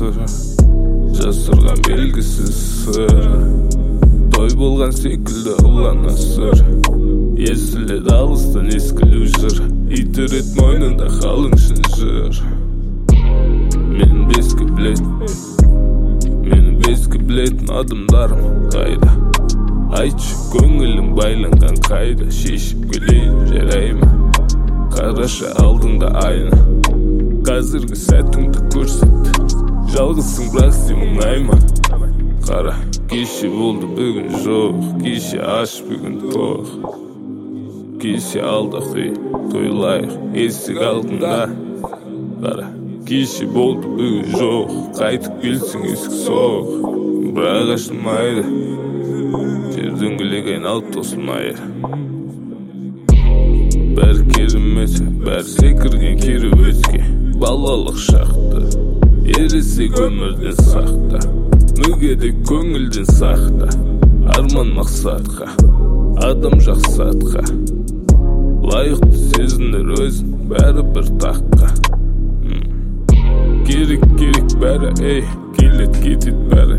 сыр, жасырған белгісіз сыр. Той болған секілді ұлана сыр, естіледі алыстан ескілу жыр. Итерет мойнында қалың шынжыр. Менің беске білетін адамдарым қайда? Айтшы, көңілім байланған қайда? Шешіп келейін, жарай ма? Қараша алдыңда айна, қазіргі сәтіңді көрсет. Жалғызсың, бірақ сен мұңайма. Қара, кеше болды, бүгін жоқ. Кеше аш, бүгін тоқ. Кеше алда қой, тойлайық, есік алдында. Қара, кеше болды, бүгін жоқ. Қайтып келсің, есік соқ. Бірақ ашылмайды, жер дөңгелек айналып тосылмайды. Бәрі керемет, бәрі секірген кереуетке. Балалық шақты, ересек өмірден сақта. Мүгедек көңілден сақта. Арман мақсатқа, адам жақсатқа. Лайықты сезінер өзін, бәрі бір таққа. Керек бәрі, ей, келет кетет бәрі.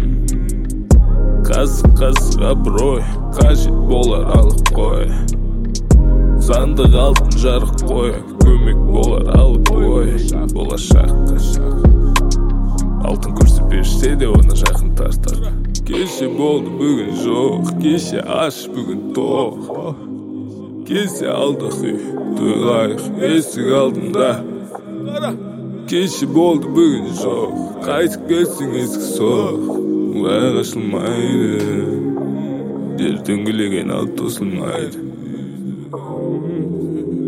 Қазық абырой, қажет болар алып қой. Сандық алтын жарық қой, көмек болар алып қой. Болашаққа алтын көрсе берсе де оны жақын тартар. Кеше болды, бүгін жоқ. Кеше аш, бүгін тоқ. Кеше алдық үй, тойлайық, есік алдында. Кеше болды, бүгін жоқ. Қайтып келсің, есік соқ. Бірақ ашылмайды, жер дөңгелек айналып тосылмайды.